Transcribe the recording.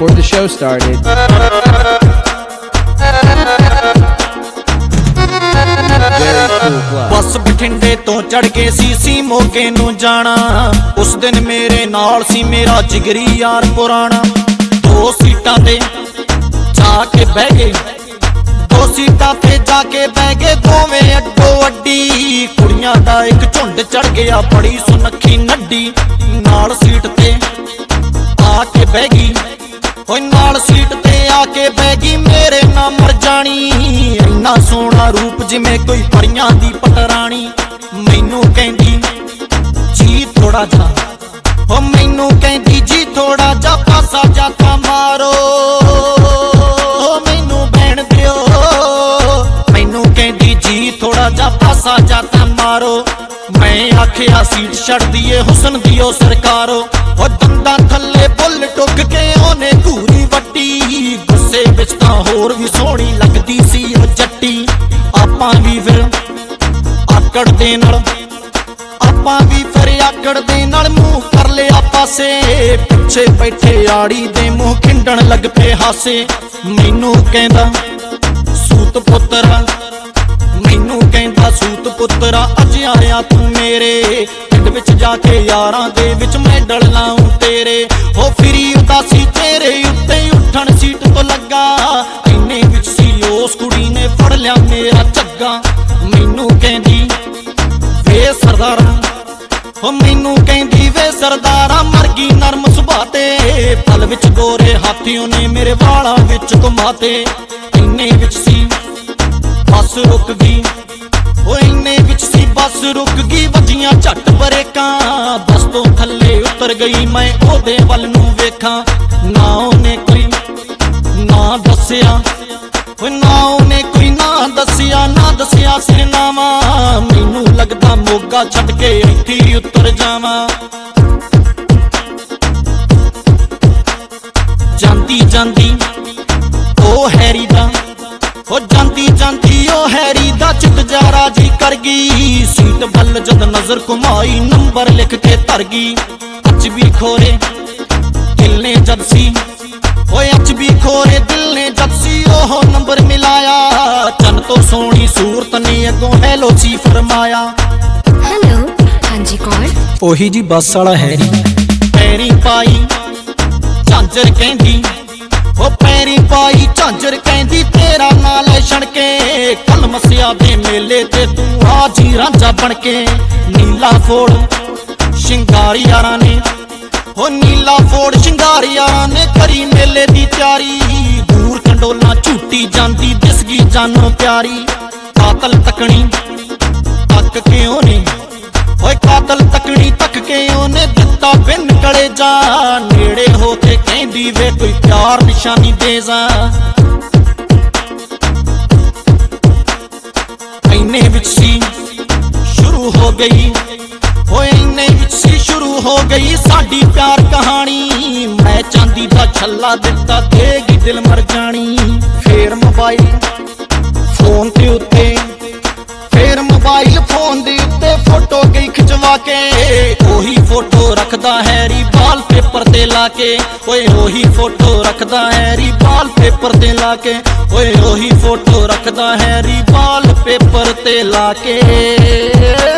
before the show started. Very cool club. बस बठिंडे तो चढ़ के सीसी मोगे नू जाना, उस दिन मेरे नाल सी मेरा जिगरी यार पुराना। दो सीटां ते जाके बह गए, दो सीटां ते जाके बह गए, दोवें अड्डो अड्डी। कुड़ियां दा एक झुंड चढ़ गया, बड़ी सुनखी नड्डी। नाल सीट ते आके बह गई, ओए नाल सीट ते आके बह गई, मेरे ना मर जानी। इन्ना सोहना रूप जिवें कोई परियां दी पटरानी। मैनू कहंदी जी थोड़ा जा, ओ मैनू कहंदी जी थोड़ा जा, पासा जाता मारो मैनू बहन दियो। मैनू कहंदी जी थोड़ा जा, पासा जाता मारो। मैं आखिया सीट छड़ दिए हुसन दियो सरकारो। ओ दंदा थल्ले बुल टुक के ओने घूरी वट्टी, गुस्से विच तां होर भी सोहनी लगदी सी ओ जट्टी। आपां भी फिर आकड़ दे नाल, आपां भी फिर आकड़ दे नाल मूंह कर लिया पासे। पिछे बैठे आड़ी दे मूंह खिंडण लग पे हासे। मैनू कहंदा सूत पुत्तरा, मैनू कहंदा सूत पुत्तरा, अज आया तू मेरे पिंड विच जाके यारां दे विच मैं डल लाऊं तेरे। हो फिरी उदासी चेहरे उत्ते उठण सीट तो लगा, इन्ने विच सी उस कुड़ी ने फड़ लिया मेरा झग्गा। मैनू कहंदी वे सरदारा, हो मैनू कहंदी वे सरदारा, मर गई नरम सुभा ते। पल विच गोरे हाथियों ने मेरे वालां विच घुमाते। इन्ने विच सी बस रुक गई, ओ इन्ने विच सी बस रुक गई, वजियां झट बरेकां। बस तो थल्ले उतर गई मैं ओदे वल नू वेखां। ना ओने कोई ना दस्सिया, ना ओने कोई ना दस्सिया, ना दस्सिया सिरनामा। मैनू लगदा मोगा छड्ड के इत्थे उतर जावां। जांदी जांदी ओ हैरी दा, ओ जांदी जांदी ओ हैरी दा चित जा राजी कर गई। सीट बल जद नजर घुमाई, नंबर लिख के तर गई। अच भी खोरे दिल ने जद सी, ओए अच भी खोरे दिल ने जद सी, ओह नंबर मिलाया। चन तो सोहनी सूरत ने अगों हैलो सी फरमाया। हेलो हाँ जी कौन? ओही जी बस वाला हैरी। पैरी पाई झांझर कहंदी, ओ पैरी पाई झांझर कहंदी, तेरा नाल छणके कल मसिया दे मेले ते तू आ जी रांझा बनके। नीला फोड़ शिंगारी यारां ने, ओ नीला फोड़ शिंगारी यारां ने, करी मेले दी तैयारी। दूर कंडोला झूटी जांदी दिसगी जानो प्यारी। कातल तकनी तक के ओने, ओए कातल तकनी तक के ओने, दिता बिन कड़े जा। नेड़े हो के कहंदी वे कोई प्यार निशानी दे जा। इन्ने विच सी शुरू हो गई, ओए इन्ने विच सी शुरू हो गई साडी प्यार कहानी। मैं चांदी दा छल्ला दिता देगी दिल मर जानी। फेर मोबाइल फोन ते उत्ते, फेर मोबाइल फोन दे उत्ते फोटो गई खिचवा के। ओही फोटो रखदा हैरी वाल पेपर ते लाके, ओए ओही फोटो रखदा हैरी वाल पेपर ते लाके, ओए ओही फोटो रखदा हैरी वाल पेपर ते लाके।